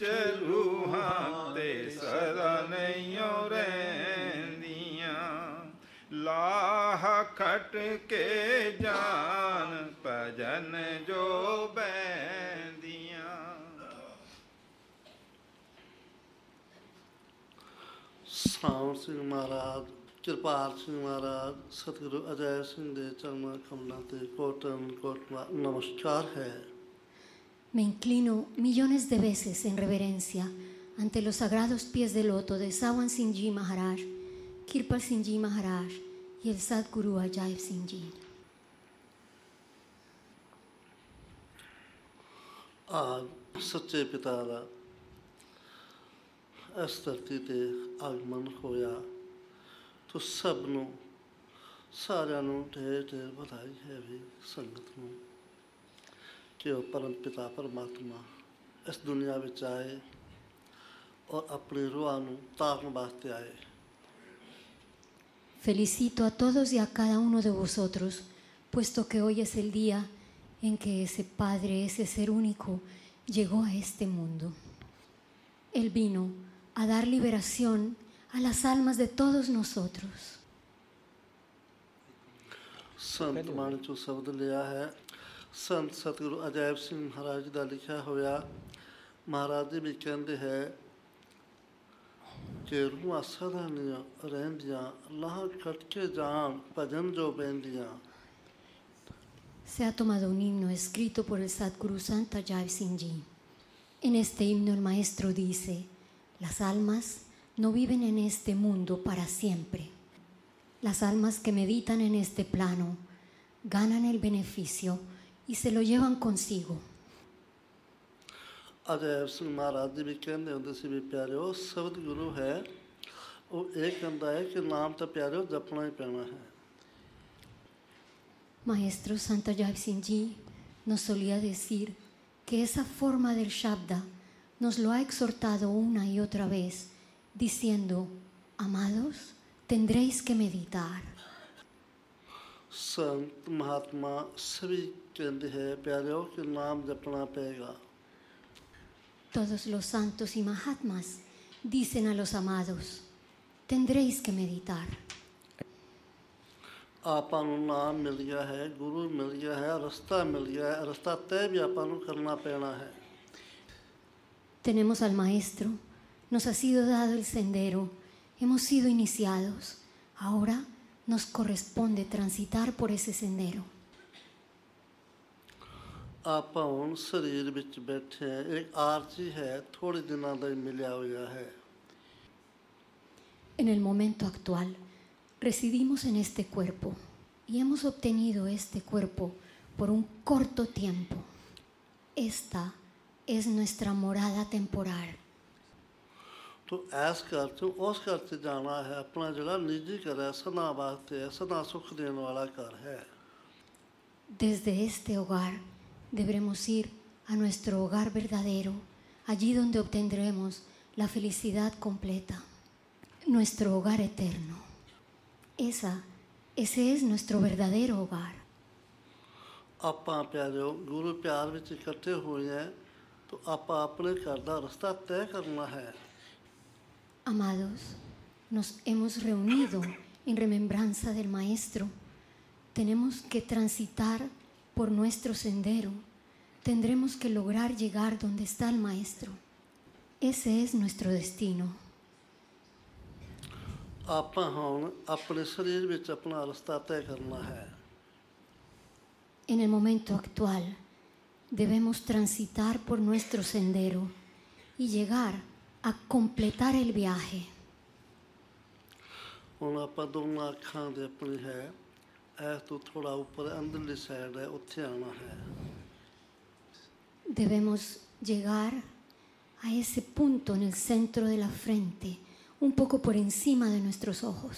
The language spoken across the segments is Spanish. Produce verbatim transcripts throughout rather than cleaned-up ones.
रूहां ते सदा नैयों रहंदियां लाह खट के जान भजन जो बहंदियां। ਸਾਉਣ ਸਿੰਘ ਮਹਾਰਾਜ, ਕਿਰਪਾਲ ਸਿੰਘ ਮਹਾਰਾਜ, ਸਤਿਗੁਰੂ ਅਜੈ ਸਿੰਘ ਦੇ ਚਰਨਾਂ ਕਮਲਾਂ ਤੇ ਕੋਟਨ ਕੋਟਵਾ ਨਮਸਕਾਰ ਹੈ। Me inclino millones de veces en reverencia ante los sagrados pies de loto de Sawan Singh Ji Maharaj, Kirpal Singh Ji Maharaj y el Sadguru Ajaib Singh Ji. ਆਜ ਸੱਚੇ ਪਿਤਾ ਦਾ ਇਸ ਧਰਤੀ ਤੇ ਆਗਮਨ ਹੋਇਆ ਤੋ ਸਭ ਨੂੰ ਸਾਰਿਆਂ ਨੂੰ ਢੇਰ ਢੇਰ ਵਧਾਈ ਹੈ ਵੀ ਸੰਗਤ ਨੂੰ ਕਿ ਉਹ ਪਰਮ ਪਿਤਾ ਪਰਮਾਤਮਾ ਇਸ ਦੁਨੀਆ ਵਿੱਚ ਆਏ ਔਰ ਆਪਣੀ ਰੂਹਾਂ ਨੂੰ ਤਾਰਨ ਵਾਸਤੇ ਆਏ। Felicito a todos y a cada uno de vosotros, puesto que hoy es el día en que ese Padre, ese ser único, llegó a este mundo. Él vino a dar liberación a las almas de todos nosotros. संत मान चो शब्द लिया है संत सतगुरु अजैब सिंह महाराज का लिखा होया। महाराज जी भी कहते हैं कि रूहां सदा रहंदियां लाह खट के जान भजन जो बहंदियां। Se ha tomado un himno escrito por el Sadguru Sant Ajaib Singh Ji. En este himno el maestro dice: las almas no viven en este mundo para siempre. Las almas que meditan en este plano ganan el beneficio y se lo llevan consigo. Ajaib सिंह महाराज जी भी कहते होंगे सी भी प्यारे शब्द गुरु है वो एक कहता है कि नाम तो प्यारे जपना ही पैना है। Maestro Sant Ajaib Singh Ji nos solía decir que esa forma del Shabda nos lo ha exhortado una y otra vez, diciendo: amados, tendréis que meditar. संत महात्मा सभी कहते हैं प्यारे कि नाम जपना पड़ेगा। Todos los santos y mahatmas dicen a los amados: tendréis que meditar. ਆਪਾਂ ਨੂੰ ਨਾਮ ਮਿਲ ਗਿਆ ਹੈ, ਗੁਰੂ ਮਿਲ ਗਿਆ ਹੈ, ਰਸਤਾ ਮਿਲ ਗਿਆ ਹੈ, ਰਸਤਾ ਤੈਅ ਵੀ ਆਪਾਂ ਨੂੰ ਕਰਨਾ ਪੈਣਾ ਹੈ। Tenemos al maestro, nos ha sido dado el sendero, hemos sido iniciados, ahora nos corresponde transitar por ese sendero. ਆਪਾਂ ਹੁਣ ਸਰੀਰ ਵਿੱਚ ਬੈਠੇ ਹਾਂ, ਇੱਕ ਆਰਜੀ ਹੈ ਥੋੜੇ ਦਿਨਾਂ ਦਾ ਹੀ ਮਿਲਿਆ ਹੋਇਆ ਹੈ। En el momento actual residimos en este cuerpo y hemos obtenido este cuerpo por un corto tiempo. Esta es nuestra morada temporal. तो ऐस घर से उस घर से जाना है, अपना जगह निजी घर है, सदा वास्ते है, सदा सुख देने वाला घर है। Desde este hogar deberemos ir a nuestro hogar verdadero, allí donde obtendremos la felicidad completa, nuestro hogar eterno. Esa, ese es nuestro verdadero hogar. ਆਪਾਂ ਪਿਆਰਿਓ ਗੁਰੂ ਪਿਆਰ ਵਿੱਚ ਇਕੱਠੇ ਹੋਏ ਹਾਂ तो ਆਪਾਂ ਆਪਣੇ ਘਰ ਦਾ ਰਸਤਾ ਤੈਅ ਕਰਨਾ ਹੈ। Amados, nos hemos reunido en remembranza del Maestro. Tenemos que transitar por nuestro sendero. Tendremos que lograr llegar donde está el Maestro. Ese es nuestro destino. ਆਪਾਂ ਹੁਣ ਆਪਣੇ ਸਰੀਰ ਵਿੱਚ ਆਪਣਾ ਰਸਤਾ ਤੈਅ ਕਰਨਾ ਹੈ। En el momento actual debemos transitar por nuestro sendero y llegar a completar el viaje. ਹੁਣ ਆਪਾਂ ਦੋਨਾਂ ਅੱਖਾਂ ਦੇ ਆਪਣੀ ਹੈ ਐਸ ਤੋਂ ਥੋੜਾ ਉੱਪਰ ਅੰਦਰਲੀ ਸਾਈਡ ਹੈ ਉੱਥੇ ਆਉਣਾ ਹੈ। Debemos llegar a ese punto en el centro de la frente, un poco por encima de nuestros ojos.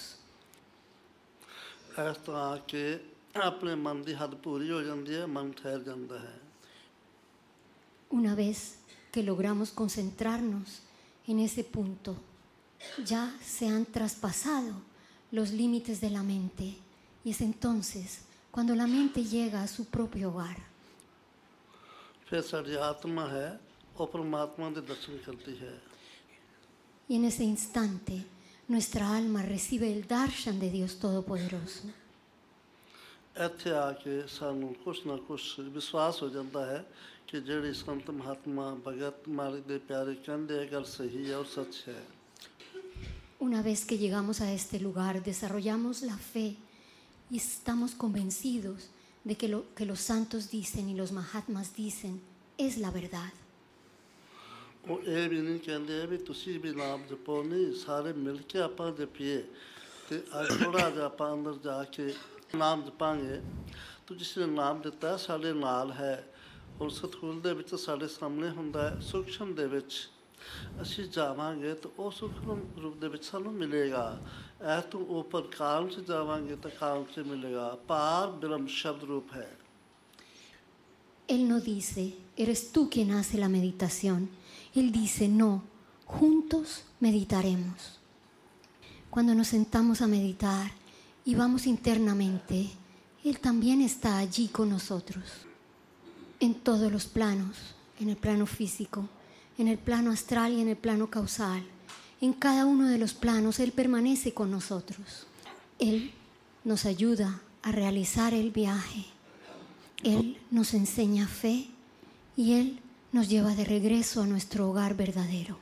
ਇਸ ਤਰ੍ਹਾਂ ਕਿ ਆਪਣੇ ਮਨ ਦੀ ਹੱਦ ਪੂਰੀ ਹੋ ਜਾਂਦੀ ਹੈ, ਮਨ ਠਹਿਰ ਜਾਂਦਾ ਹੈ। Una vez que logramos concentrarnos en ese punto, ya se han traspasado los límites de la mente y es entonces cuando la mente llega a su propio hogar. फिर साड़ी आत्मा है ਉਹ ਪਰਮਾਤਮਾ ਦੇ ਦਰਸ਼ਨ ਕਰਦੀ ਹੈ। Y en ese instante nuestra alma recibe el darshan de Dios Todopoderoso. ਇੱਥੇ ਆ ਕੇ ਸਾਨੂੰ ਕੁਛ ਨਾ ਕੁਛ ਵਿਸ਼ਵਾਸ ਹੋ ਜਾਂਦਾ ਹੈ ਕਿ ਜਿਹੜੀ ਸੰਤ ਮਹਾਤਮਾ ਭਗਤ ਮਾਲਿਕ ਦੇ ਪਿਆਰੇ ਕਹਿੰਦੇ ਇਹ ਗੱਲ ਸਹੀ ਹੈ ਔਰ ਸੱਚ ਹੈ। Una vez que llegamos a este lugar, desarrollamos la fe y estamos convencidos de que lo que los santos dicen y los mahatmas dicen es la verdad. ਉਹ ਇਹ ਵੀ ਨਹੀਂ ਕਹਿੰਦੇ ਵੀ ਤੁਸੀਂ ਵੀ ਨਾਮ ਜਪੋ, ਨਹੀਂ, ਸਾਰੇ ਮਿਲ ਕੇ ਆਪਾਂ ਜਪੀਏ। ਤੇ ਅੱਜ ਥੋੜ੍ਹਾ ਜਿਹਾ ਆਪਾਂ ਅੰਦਰ ਜਾ ਕੇ ਨਾਮ ਜਪਾਂਗੇ। ਤੂੰ ਜਿਸ ਨੇ ਨਾਮ ਦਿੱਤਾ ਸਾਡੇ ਨਾਲ ਹੈ। ਹੁਣ ਸਤਿਗੁਰੂ ਦੇ ਵਿੱਚ ਸਾਡੇ ਸਾਹਮਣੇ ਹੁੰਦਾ ਹੈ, ਸੂਖਸ਼ਮ ਦੇ ਵਿੱਚ ਅਸੀਂ ਜਾਵਾਂਗੇ ਤਾਂ ਉਹ ਸੂਖਮ ਰੂਪ ਦੇ ਵਿੱਚ ਸਾਨੂੰ ਮਿਲੇਗਾ। ਇਹ ਤੋਂ ਉੱਪਰ ਕਾਲ 'ਚ ਜਾਵਾਂਗੇ ਤਾਂ ਕਾਲ 'ਚ ਮਿਲੇਗਾ। ਪਾਰ ਬ੍ਰਹਮ ਸ਼ਬਦ ਰੂਪ ਹੈ। Él no dice, eres tú quien hace la meditación. Él dice, no, juntos meditaremos. Cuando nos sentamos a meditar y vamos internamente, Él también está allí con nosotros, en todos los planos, en el plano físico, en el plano astral y en el plano causal. En cada uno de los planos Él permanece con nosotros. Él nos ayuda a realizar el viaje. Él nos enseña fe y Él nos lleva de regreso a nuestro hogar verdadero.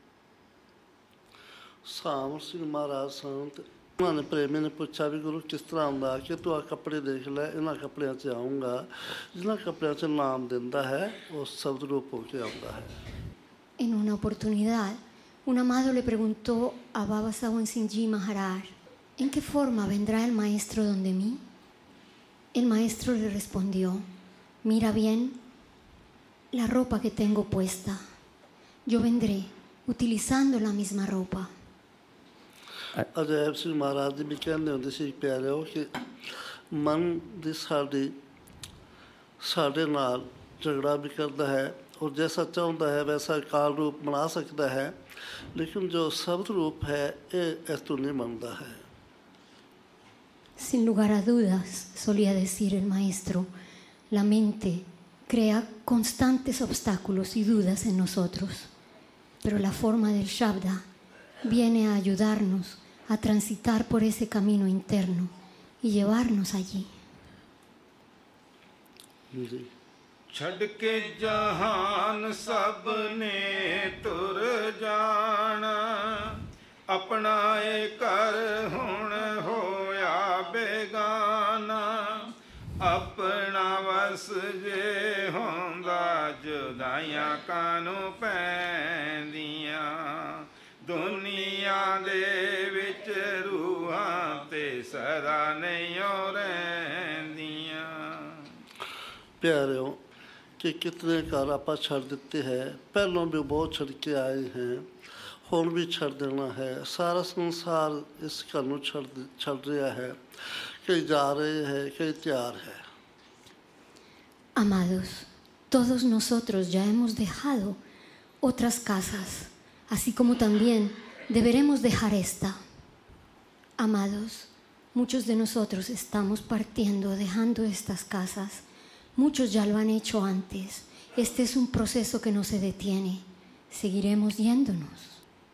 ਸਾਮ ਸਿੰਘ ਮਹਾਰਾਜ ਸੰਤ ਉਹਨਾਂ ਨੇ ਪ੍ਰੇਮੀ ਨੇ ਪੁੱਛਿਆ ਵੀ ਗੁਰੂ ਕਿਸ ਤਰ੍ਹਾਂ ਹੁੰਦਾ ਕਿ ਤੂੰ ਆ ਕੱਪੜੇ ਦੇਖ ਲੈ, ਇਹਨਾਂ ਕੱਪੜਿਆਂ 'ਚ ਆਊਂਗਾ। ਜਿਹਨਾਂ ਕੱਪੜਿਆਂ 'ਚ ਨਾਮ ਦਿੰਦਾ ਹੈ ਉਹ ਸ਼ਬਦ ਰੂਪ ਹੋ ਕੇ ਆਉਂਦਾ ਹੈ। En una oportunidad, un amado le preguntó a Baba Sawan Singh Maharaj, ¿en qué forma vendrá el maestro donde mí? El maestro le respondió, mira bien la ropa que tengo puesta. Yo vendré utilizando la misma ropa. Ajaib ਸਿੰਘ ਮਹਾਰਾਜ ਜੀ ਵੀ ਕਹਿੰਦੇ ਹੁੰਦੇ ਸੀ ਪਿਆਰਿਓ ਕਿ ਮਨ ਦੀ ਸਾਡੀ ਸਾਡੇ ਨਾਲ ਝਗੜਾ ਵੀ ਕਰਦਾ ਹੈ ਔਰ ਜੈਸਾ ਚਾਹੁੰਦਾ ਹੈ ਵੈਸਾ ਕਾਲ ਰੂਪ ਬਣਾ ਸਕਦਾ ਹੈ, ਲੇਕਿਨ ਜੋ ਸ਼ਬਦ ਰੂਪ ਹੈ ਇਹ ਇਸ ਤੋਂ ਨਹੀਂ ਬਣਦਾ ਹੈ। Sin lugar a dudas, solía decir el maestro, la mente crea constantes obstáculos y dudas en nosotros, pero la forma del Shabda viene a ayudarnos a transitar por ese camino interno y llevarnos allí. ਜੀ ਛੱਡ ਕੇ ਜਹਾਨ ਸਭ ਨੇ ਤੁਰ ਜਾਣਾ, ਆਪਣਾ ਏ ਘਰ ਹੁਣ ਹੋਇਆ ਬੇਗਾਨਾ। ਆਪਣਾ ਵਸ ਜੇ ਹੁੰਦਾ ਜੁਦਾਈਆਂ ਕਾਹਨੂੰ ਪੈਂਦੀਆਂ, ਦੁਨੀਆ ਦੇ ਵਿੱਚ ਰੂਹਾਂ ਤੇ ਸਦਾ ਨਹੀਂ ਰਹਿੰਦੀਆਂ। ਪਿਆਰਿਓ ਕਿ ਕਿਤਨੇ ਘਰ ਆਪਾਂ ਛੱਡ ਦਿੱਤੇ ਹੈ, ਪਹਿਲਾਂ ਵੀ ਬਹੁਤ ਛੱਡ ਕੇ ਆਏ ਹੈ, ਹੁਣ ਵੀ ਛੱਡ ਦੇਣਾ ਹੈ। ਸਾਰਾ ਸੰਸਾਰ ਇਸ ਘਰ ਨੂੰ ਛੱਡ ਛੱਡ ਰਿਹਾ ਹੈ, ਕਈ ਜਾ ਰਹੇ ਹੈ, ਕਈ ਤਿਆਰ ਹੈ। Amados, todos nosotros ya hemos dejado otras casas, así como también deberemos dejar esta. Amados, muchos de nosotros estamos partiendo, dejando estas casas. Muchos ya lo han hecho antes. Este es un proceso que no se detiene. Seguiremos yéndonos.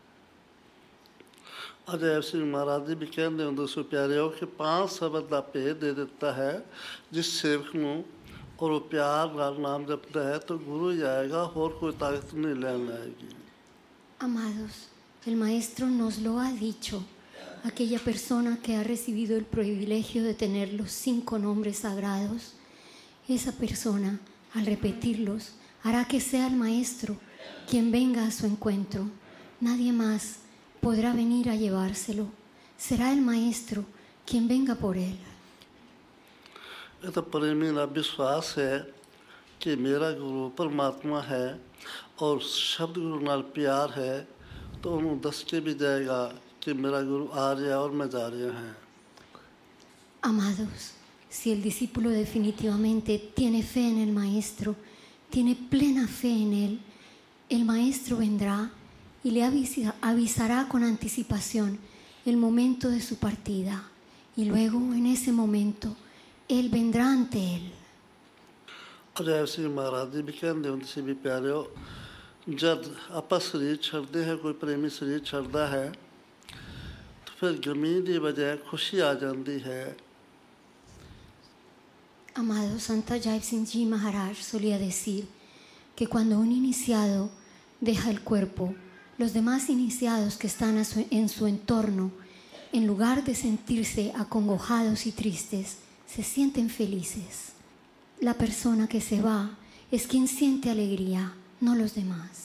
Ajaib ਸਿੰਘ ਮਹਾਰਾਜ ਜੀ ਵੀ ਕਹਿੰਦੇ ਹੁੰਦੇ ਸੀ ਪਿਆਰਿਓ ਕਿ ਪੰਜ ਸ਼ਬਦ ਦਾ ਭੇਦ ਦੇ ਦਿੱਤਾ ਹੈ। ਜਿਸ ਸੇਵਕ ਨੂੰ ਔਰ ਉਹ ਪਿਆਰ ਨਾਲ ਨਾਮ ਜਪਦਾ ਹੈ ਤਾਂ ਗੁਰੂ ਹੀ ਆਏਗਾ, ਹੋਰ ਕੋਈ ਤਾਕਤ ਨਹੀਂ ਲੈਣ ਆਏਗੀ। Amados, el Maestro nos lo ha dicho. Aquella persona que ha recibido el privilegio de tener los cinco nombres sagrados, esa persona, al repetirlos, hará que sea el Maestro quien venga a su encuentro. Nadie más podrá venir a llevárselo. Será el Maestro quien venga por él. ਇਹ ਤਾਂ ਪ੍ਰੇਮੀ ਦਾ ਵਿਸ਼ਵਾਸ ਹੈ ਕਿ ਮੇਰਾ ਗੁਰੂ ਪਰਮਾਤਮਾ ਹੈ ਔਰ ਸ਼ਬਦ ਗੁਰੂ ਨਾਲ ਪਿਆਰ ਹੈ, ਤਾਂ ਉਹਨੂੰ ਦੱਸ ਕੇ ਵੀ ਜਾਏਗਾ ਕਿ ਮੇਰਾ ਗੁਰੂ ਆ ਰਿਹਾ ਔਰ ਮੈਂ ਜਾ ਰਿਹਾ ਹਾਂ। Amados, si el discípulo definitivamente tiene fe en el Maestro, tiene plena fe en él, el Maestro vendrá y le avisa, avisará con anticipación el momento de su partida, y luego en ese momento él vendrá ante él. Ajaib ਸਿੰਘ ਮਹਾਰਾਜ ਜੀ ਵੀ ਕਹਿੰਦੇ ਹੁੰਦੇ ਸੀ ਵੀ ਪਿਆਰਿਓ जब ਆਪਾਂ ਸਰੀਰ ਛੱਡਦੇ ਹੈ ਕੋਈ ਪ੍ਰੇਮੀ ਸਰੀਰ ਛੱਡਦਾ ਹੈ ਤਾਂ ਫਿਰ ਗਮੀ ਦੀ ਬਜਾਏ ਖੁਸ਼ੀ ਆ ਜਾਂਦੀ ਹੈ। Amado, Santa Jai Singh Ji Maharaj solía decir que cuando un iniciado deja el cuerpo, los demás iniciados que están a su, en su entorno, en lugar de sentirse acongojados y tristes, se sienten felices. La persona que se va es quien siente alegría, no los demás.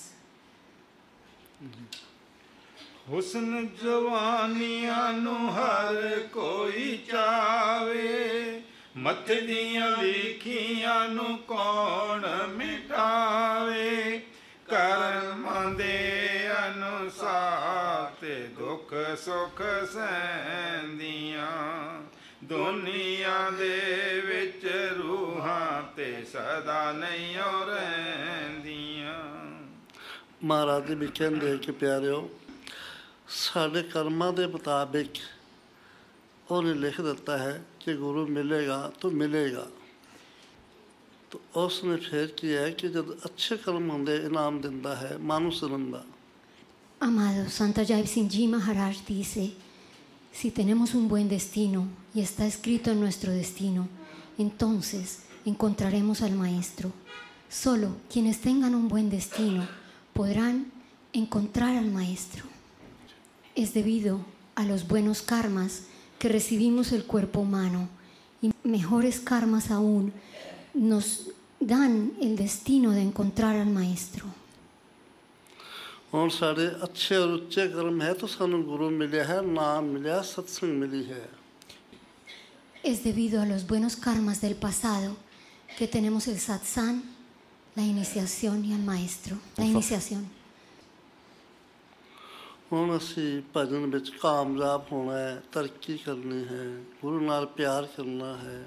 ਹੁਸਨ ਜਵਾਨੀਆਂ ਨੂੰ ਹਰ ਕੋਈ ਚਾਵੇ, ਮੱਥੇ ਦੀਆਂ ਲਿਖੀਆਂ ਨੂੰ ਕੌਣ ਮਿਟਾਵੇ। ਕਰਮਾਂ ਦੇ ਅਨੁਸਾਰ ਤੇ ਦੁੱਖ ਸੁੱਖ ਸਹਿੰਦੀਆਂ, ਦੁਨੀਆ ਦੇ ਵਿੱਚ ਰੂਹਾਂ ਤੇ ਸਦਾ ਨਹੀਂ ਓ ਰਹਿੰਦੀਆਂ। ਮਹਾਰਾਜ ਜੀ ਵੀ ਕਹਿੰਦੇ ਕਿ ਪਿਆਰਿਓ, ਸਾਡੇ ਕਰਮਾਂ ਦੇ ਮੁਤਾਬਿਕ ਉਹਨੇ ਲਿਖ ਦਿੱਤਾ ਹੈ ਕਿ ਗੁਰੂ ਮਿਲੇਗਾ ਤਾਂ ਮਿਲੇਗਾ। ਤਾਂ ਉਸਨੇ ਫਿਰ ਕੀ ਹੈ ਕਿ ਜਦ ਅੱਛੇ ਕਰਮ ਹੁੰਦੇ ਇਨਾਮ ਦਿੰਦਾ ਹੈ ਮਾਨੁਸ ਰੰਦਾ। Amado, Santa Jai Singh Ji Maharaj dice, si tenemos un buen destino y está escrito en nuestro destino, entonces encontraremos al Maestro. Solo quienes tengan un buen destino podrán encontrar al Maestro. Es debido a los buenos karmas que recibimos el cuerpo humano, y mejores karmas aún nos dan el destino de encontrar al Maestro. ਹੁਣ ਸਾਡੇ ਅੱਛੇ ਔਰ ਉੱਚੇ ਕਰਮ ਹੈ ਤਾਂ ਸਾਨੂੰ ਗੁਰੂ ਮਿਲਿਆ ਹੈ, ਨਾਮ ਮਿਲਿਆ, ਸਤਸੰਗ ਮਿਲੀ ਹੈ। Es debido a los buenos karmas del pasado que tenemos el satsang, la iniciación y el Maestro, la iniciación. ਹੁਣ ਅਸੀਂ ਭਜਨ ਵਿੱਚ ਕਾਮਯਾਬ ਹੋਣਾ ਹੈ, ਤਰੱਕੀ ਕਰਨੀ ਹੈ, ਗੁਰੂ ਨਾਲ ਪਿਆਰ ਕਰਨਾ ਹੈ।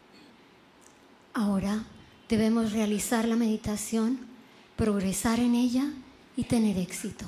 Ahora debemos realizar la meditación, progresar en ella y tener éxito.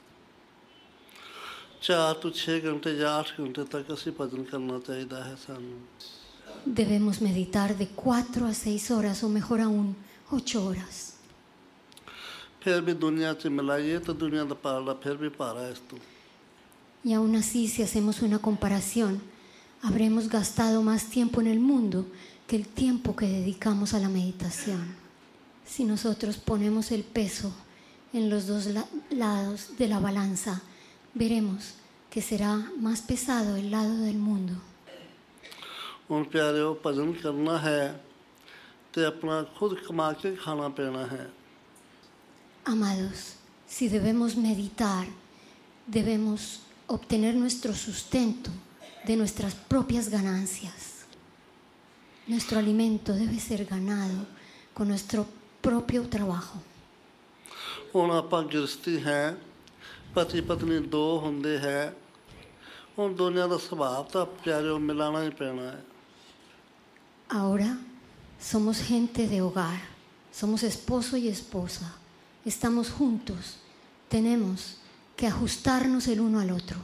ਚਾਰ ਤੋਂ ਛੇ ਘੰਟੇ ਜਾਂ ਅੱਠ ਘੰਟੇ ਤੱਕ ਅਸੀਂ ਭਜਨ ਕਰਨਾ ਚਾਹੀਦਾ ਹੈ ਸਾਨੂੰ। Debemos meditar de cuatro a seis horas o mejor aún ocho horas. ਫਿਰ ਵੀ ਦੁਨੀਆ 'ਚ ਮਿਲਾਈਏ ਤਾਂ ਦੁਨੀਆ ਦਾ ਪਾਲਾ ਫਿਰ ਵੀ ਭਾਰਾ ਹੈ ਇਸ ਤੋਂ। Y aún así, si hacemos una comparación, habremos gastado más tiempo en el mundo que el tiempo que dedicamos a la meditación. Si nosotros ponemos el peso en los dos la- lados de la balanza, veremos que será más pesado el lado del mundo. ਹੁਣ ਪਿਆਰਿਓ ਭਜਨ ਕਰਨਾ ਹੈ ਤੇ ਆਪਣਾ ਖੁਦ ਕਮਾ ਕੇ ਖਾਣਾ ਪੈਣਾ ਹੈ। Amados, si debemos meditar, debemos obtener nuestro sustento de nuestras propias ganancias. Nuestro alimento debe ser ganado con nuestro propio trabajo. ਹੁਣ ਆਪਾਂ ਗ੍ਰਸਤੀ ਹੈ, ਪਤੀ ਪਤਨੀ ਦੋ ਹੁੰਦੇ ਹੈ, ਹੁਣ ਦੋਨਿਆਂ ਦਾ ਸੁਭਾਅ ਤਾਂ ਪਿਆਰਿਓ ਮਿਲਾਣਾ ਹੀ ਪੈਣਾ ਹੈ। Ahora somos gente de hogar, somos esposo y esposa, estamos juntos, tenemos que ajustarnos el uno al otro.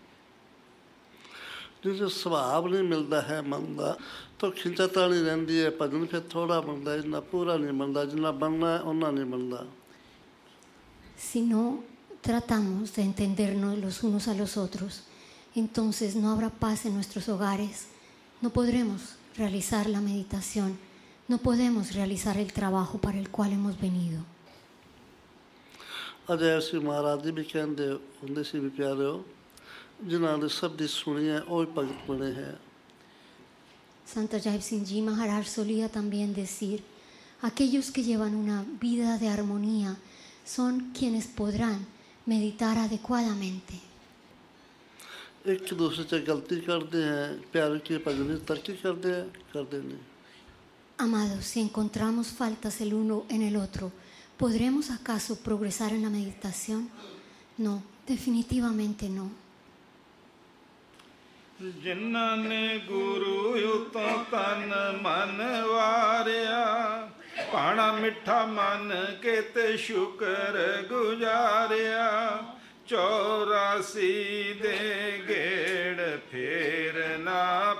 ਜੇ ਸੁਭਾਅ ਨਹੀਂ ਮਿਲਦਾ ਹੈ ਮਨ ਦਾ ਤਾਂ ਖਿੱਚਾਤਾਣੀ ਰਹਿੰਦੀ ਹੈ, ਭਜਨ ਫਿਰ ਥੋੜ੍ਹਾ ਬਣਦਾ, ਜਿੰਨਾ ਪੂਰਾ ਨਹੀਂ ਬਣਦਾ, ਜਿੰਨਾ ਬਣਨਾ ਉਹਨਾਂ ਨਹੀਂ ਬਣਦਾ। Si no tratamos de entendernos los unos a los otros, entonces no habrá paz en nuestros hogares, no podremos realizar la meditación, no podemos realizar el trabajo para el cual hemos venido. ਅਜੇ ਅਸੀਂ ਮਹਾਰਾਜ ਜੀ ਵੀ ਕਹਿੰਦੇ ਹੁੰਦੇ ਸੀ ਵੀ ਪਿਆਰਿਓ, ਜਿਨ੍ਹਾਂ ਨੇ ਸਭ ਦੀ ਸੁਣੀ ਹੈ ਉਹ ਹੀ ਭਗਤ ਬਣੇ ਹੈ। Santa Jai Singh Ji Maharaj solía también decir, aquellos que llevan una vida de armonía son quienes podrán meditar adecuadamente. ਇੱਕ ਦੂਸਰੇ 'ਚ ਗਲਤੀ ਕਰਦੇ ਹੈ, ਪਿਆਰ ਕੀ ਭਜਨ ਵਿੱਚ ਤਰੱਕੀ ਕਰਦੇ ਹੈ, ਕਰਦੇ ਨਹੀਂ। Amados, si encontramos faltas el uno en el otro, ¿podremos acaso progresar en la meditación? No, definitivamente no. ਜਿਨ੍ਹਾਂ ਨੇ ਗੁਰੂ ਉਤੋਂ ਤਨ ਮਨ ਵਾਰਿਆ, ਭਾਣਾ ਮਿੱਠਾ ਮਨ ਕੇ ਤੇ ਸ਼ੁਕਰ ਗੁਜ਼ਾਰਿਆ, ਚੌਰਾਸੀ ਦੇ ਗੇੜ ਫੇਰ ਨਾ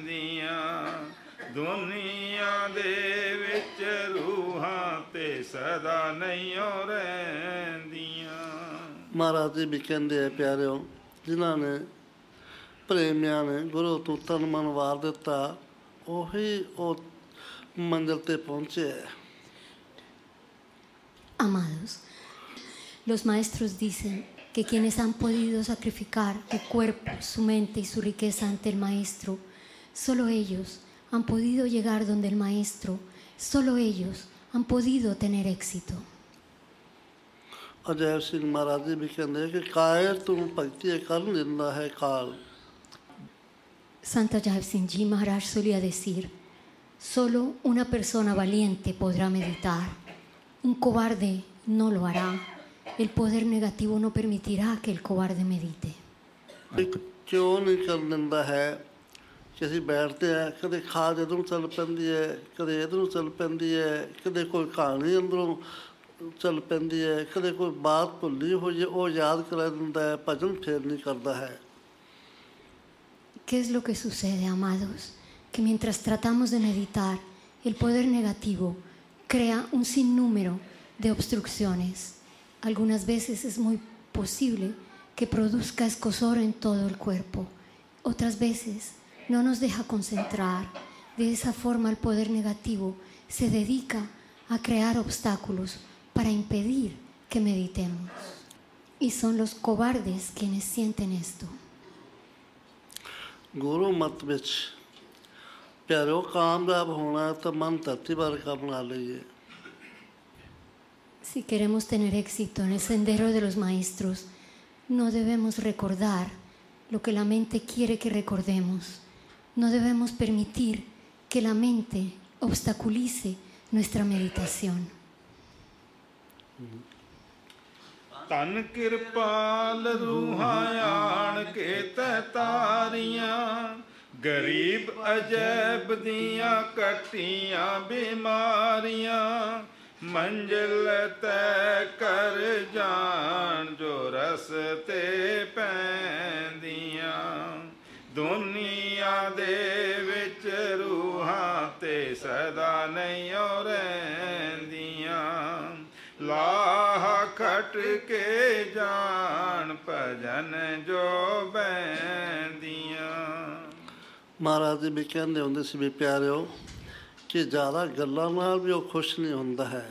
ਪੈਂਦੀਆਂ, ਦੁਨੀਆ ਦੇ ਵਿੱਚ ਰੂਹਾਂ ਤੇ ਸ ਸਦਾ ਨਹੀਂ ਰਹਿੰਦੀਆਂ। ਮਹਾਰਾਜ ਜੀ ਵੀ ਕਹਿੰਦੇ ਆ ਪਿਆਰਿਓ, ਜਿਨ੍ਹਾਂ ਨੇ ਪ੍ਰੇਮੀਆਂ ਨੇ ਗੁਰੂ ਤੋਂ ਤਨ ਮਨ ਵਾਰ ਦਿੱਤਾ, ਉਹੀ ਉਹ ਮੰਜ਼ਿਲ ਤੇ ਪਹੁੰਚੇ। Amados, los maestros dicen que quienes han podido sacrificar su cuerpo, su mente y su riqueza ante el maestro, solo ellos han podido llegar donde el maestro, solo ellos han podido tener éxito. Ajaib ਸਿੰਘ ਮਹਾਰਾਜ ਜੀ ਵੀ ਕਹਿੰਦੇ ਕਿ ਕਾਇਰ ਤੂੰ ਭਗਤੀ ਕਰਨ ਦਿੰਦਾ ਹੈ ਕਾਲ। Santa Jai Singh Ji Maharaj solía decir, solo una persona valiente podrá meditar, un cobarde no lo hará, el poder negativo no permitirá que el cobarde medite. ਕਿਉਂ ਨਹੀਂ ਕਰਨ ਦਿੰਦਾ ਹੈ ਕਿ ਅਸੀਂ ਬੈਠਦੇ ਹਾਂ, ਕਦੇ ਖਾਦ ਇੱਧਰੋਂ ਚੱਲ ਪੈਂਦੀ ਹੈ, ਕਦੇ ਇੱਧਰੋਂ ਚੱਲ ਪੈਂਦੀ ਹੈ, ਕਦੇ ਕੋਈ ਕਹਾਣੀ ਅੰਦਰੋਂ ਚੱਲ ਪੈਂਦੀ ਹੈ, ਕਦੇ ਕੋਈ ਬਾਤ ਭੁੱਲੀ ਹੋਈ ਹੈ ਉਹ ਯਾਦ ਕਰਾ ਦਿੰਦਾ ਹੈ, ਭਜਨ ਫੇਰ ਨਹੀਂ ਕਰਦਾ ਹੈ। ¿Qué es lo que sucede, amados? Que mientras tratamos de meditar, el poder negativo crea un sinnúmero de obstrucciones. Algunas veces es muy posible que produzca escozor en todo el cuerpo. Otras veces no nos deja concentrar. De esa forma el poder negativo se dedica a crear obstáculos para impedir que meditemos. Y son los cobardes quienes sienten esto. ਗੁਰੂ ਮਤ ਵਿੱਚ ਪਿਆਰਿਓ ਕਾਮਯਾਬ ਹੋਣਾ ਤਾਂ ਮਨ ਧਰਤੀ ਵਰਗਾ ਬਣਾ ਲਈਏ। Si queremos tener éxito en el sendero de los maestros, no debemos recordar lo que la mente quiere que recordemos. No debemos permitir que la mente obstaculice nuestra meditación. ਤਨ ਕਿਰਪਾਲ ਰੂਹਾਂ ਆਣ ਕੇ ਤੈ ਤਾਰੀਆਂ, ਗਰੀਬ ਅਜੈਬ ਦੀਆਂ ਕੱਟੀਆਂ ਬਿਮਾਰੀਆਂ, ਮੰਜ਼ਿਲ ਤੈ ਕਰ ਜਾਣ ਜੋ ਰਸਤੇ ਪੈਂਦੀਆਂ। ਦੁਨੀਆ ਦੇ ਵਿੱਚ ਰੂਹਾਂ ਤੇ ਸਦਾ ਨਹੀਂ ਰਹਿੰਦੀਆਂ, ਲਾਹ ਖਟ ਕੇ ਜਾਣ ਭਜਨ ਜੋ ਬੈਂਦੀਆਂ। ਮਹਾਰਾਜ ਜੀ ਵੀ ਕਹਿੰਦੇ ਹੁੰਦੇ ਸੀ ਵੀ ਪਿਆਰਿਓ ਕਿ ਜ਼ਿਆਦਾ ਗੱਲਾਂ ਨਾਲ ਵੀ ਉਹ ਖੁਸ਼ ਨਹੀਂ ਹੁੰਦਾ ਹੈ।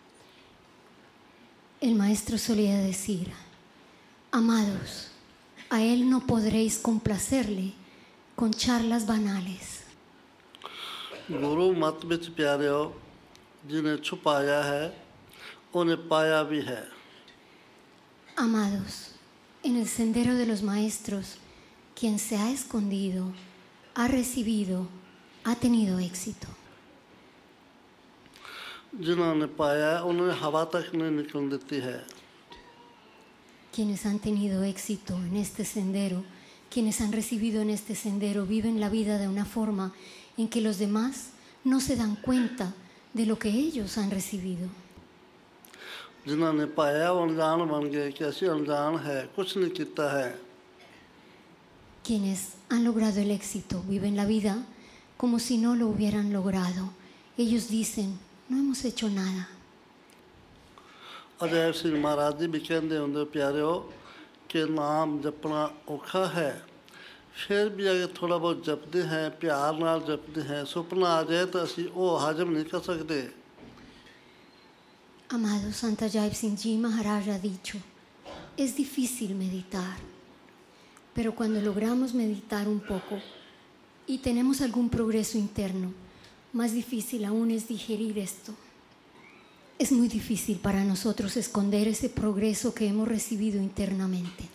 El maestro solía decir, amados, a él no podréis complacerle con charlas banales. ਗੁਰੂ ਮਤ ਵਿੱਚ ਪਿਆਰਿਓ ਜਿਹਨੇ ਛੁਪਾਇਆ ਹੈ ਉਹਨੇ ਪਾਇਆ ਵੀ ਹੈ। Amados, en el sendero de los maestros, quien se ha escondido, ha recibido, ha tenido éxito. ਜਿਨ੍ਹਾਂ ਨੇ ਪਾਇਆ ਉਹਨਾਂ ਨੇ ਹਵਾ ਤੱਕ ਨਹੀਂ ਨਿਕਲਣ ਦਿੱਤੀ ਹੈ। Quienes han tenido éxito en este sendero, quienes han recibido en este sendero, viven la vida de una forma en que los demás no se dan cuenta de lo que ellos han recibido. ਜਿਨ੍ਹਾਂ ਨੇ ਪਾਇਆ ਉਹ ਅਣਜਾਣ ਬਣ ਗਏ ਕਿ ਅਸੀਂ ਅਣਜਾਣ ਹੈ, ਕੁਛ ਨਹੀਂ ਕੀਤਾ ਹੈ। Quienes han logrado el éxito viven la vida como si no lo hubieran logrado. Ellos dicen, no hemos hecho nada. Ajaib ਸਿੰਘ ਮਹਾਰਾਜ ਜੀ ਵੀ ਕਹਿੰਦੇ ਹੁੰਦੇ ਪਿਆਰਿਓ ਕਿ ਨਾਮ ਜਪਣਾ ਔਖਾ ਹੈ, ਫਿਰ ਵੀ ਅਗਰ ਥੋੜ੍ਹਾ ਬਹੁਤ ਜਪਦੇ ਹੈ, ਪਿਆਰ ਨਾਲ ਜਪਦੇ ਹੈ, ਸੁਪਨਾ ਆ ਜਾਏ ਤਾਂ ਅਸੀਂ ਉਹ ਹਜ਼ਮ ਨਹੀਂ ਕਰ ਸਕਦੇ। Amado, Santa Jai Singh Ji Maharaj ha dicho, es difícil meditar, pero cuando logramos meditar un poco y tenemos algún progreso interno, más difícil aún es digerir esto. Es muy difícil para nosotros esconder ese progreso que hemos recibido internamente.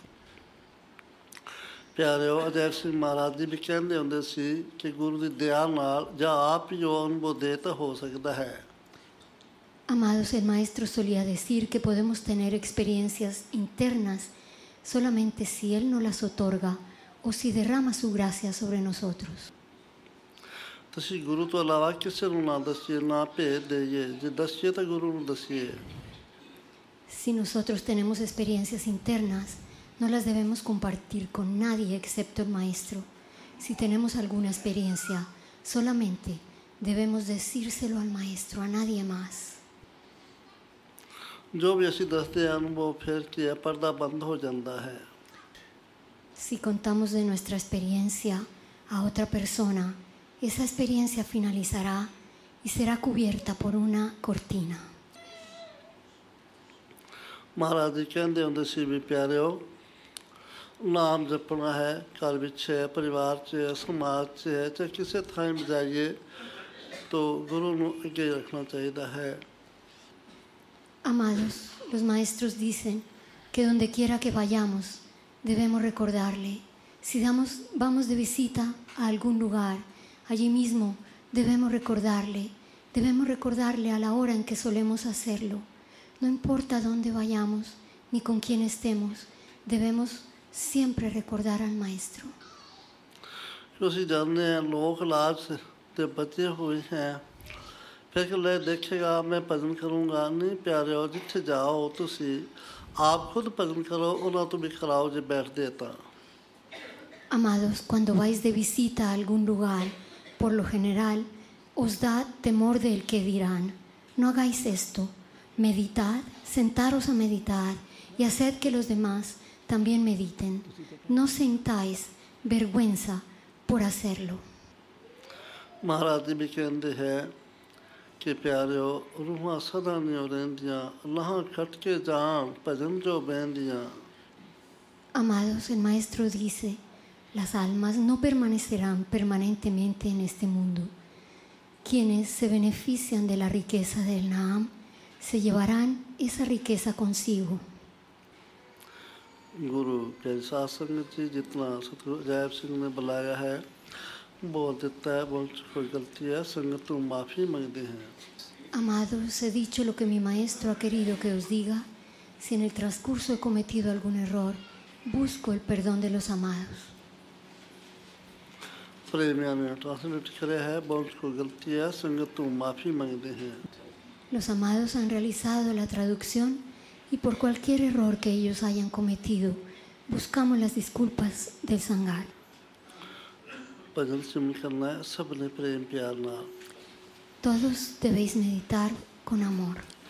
ਪਿਆਰਿਓ ਅਜੈਬ ਸਿੰਘ ਮਹਾਰਾਜ ਜੀ ਵੀ ਕਹਿੰਦੇ ਹੁੰਦੇ ਸੀ ਕਿ ਗੁਰੂ ਦੀ ਦਇਆ ਨਾਲ ਜਾਂ ਆਪ ਹੀ ਉਹ ਅਨੁਭਵ ਦੇ ਤਾਂ ਹੋ ਸਕਦਾ ਹੈ। Amados, el maestro solía decir que podemos tener experiencias internas solamente si él no las otorga o si derrama su gracia sobre nosotros. ਤੁਸੀਂ ਗੁਰੂ ਤੋਂ ਇਲਾਵਾ ਕਿਸੇ ਨੂੰ ਨਾ ਦੱਸੀਏ, ਨਾ ਭੇਜ ਦੇਈਏ, ਜੇ ਦੱਸੀਏ ਤਾਂ ਗੁਰੂ ਨੂੰ ਦੱਸੀਏ। Si nosotros tenemos experiencias internas, no las debemos compartir con nadie excepto el maestro. Si tenemos alguna experiencia, solamente debemos decírselo al maestro, a nadie más. जो भी ਅਸੀਂ ਦੱਸਦੇ ਹਨ ਉਹ ਫਿਰ ਕੀ ਹੈ ਪਰਦਾ ਬੰਦ ਹੋ ਜਾਂਦਾ ਹੈ। Si contamos de nuestra experiencia a otra persona, esa experiencia finalizará y será cubierta por una cortina. Maharaj ਜੀ ਕਹਿੰਦੇ ਹੁੰਦੇ ਸੀ ਵੀ ਪਿਆਰਿਓ ਨਾਮ ਜਪਣਾ ਹੈ ਘਰ ਵਿੱਚ ਹੈ ਪਰਿਵਾਰ 'ਚ ਹੈ ਸਮਾਜ 'ਚ ਹੈ ਚਾਹੇ ਕਿਸੇ ਥਾਂ ਵੀ ਜਾਈਏ ਤਾਂ ਗੁਰੂ ਨੂੰ ਅੱਗੇ ਰੱਖਣਾ ਚਾਹੀਦਾ ਹੈ। Amados, los maestros dicen que donde quiera que vayamos debemos recordarle. Si damos, vamos de visita a algún lugar, allí mismo debemos recordarle. Debemos recordarle a la hora en que solemos hacerlo. No importa dónde vayamos ni con quién estemos, debemos siempre recordar al Maestro. ਅਸੀਂ ਜਾਣਦੇ ਹਾਂ ਲੋਕ ਲਾਜ ਤੇ ਬਚੇ ਹੋਏ ਹੈ ਫਿਰ ਕਿ ਲੈ ਦੇਖੇਗਾ ਮੈਂ ਭਜਨ ਕਰੂੰਗਾ ਨਹੀਂ ਪਿਆਰਿਓ ਜਿੱਥੇ ਜਾਓ ਤੁਸੀਂ ਆਪ ਖੁਦ ਭਜਨ ਕਰੋ ਉਹਨਾਂ ਤੋਂ ਵੀ ਕਰਾਓ ਜੇ ਬੈਠਦੇ ਤਾਂ। Amados, cuando vais de visita a algún lugar, por lo general os da temor del que dirán. No hagáis esto. Meditad, sentaros a meditar y haced que los demás también mediten. No sintáis vergüenza por hacerlo. Maharaj ਜੀ ਵੀ ਕਹਿੰਦੇ ਹੈ ਕਿ ਪਿਆਰਿਓ ਰੂਹਾਂ ਸਦਾ ਨਹੀਂ ਰਹਿੰਦੀਆਂ ਅੱਲਾਹ ਖਟ ਕੇ ਜਾਣ ਭਜਨ ਜੋ ਬਹਿੰਦੀਆਂ। Amados, el Maestro dice, las almas no permanecerán permanentemente en este mundo. Quienes se benefician de la riqueza del Naam se llevarán esa riqueza consigo. गुरु के साथ संगत जी जितना सतगुरु अजैब सिंह ने बुलाया है बोल देता है बोल कोई गलती है संगत तो माफ़ी मांगते हैं। Amados, he dicho lo que mi Maestro ha querido que os diga. Si en el transcurso he cometido algún error, busco el perdón de los amados. प्रेमिया ने ट्रांसलेट किया है बोल कोई गलती है संगत तो माफ़ी मांगते हैं। Los amados han realizado la traducción y por cualquier error que ellos hayan cometido, buscamos las disculpas del Sangar. भजन सिमरन करना है सबने प्रेम प्यार नाल। Todos debéis meditar con amor.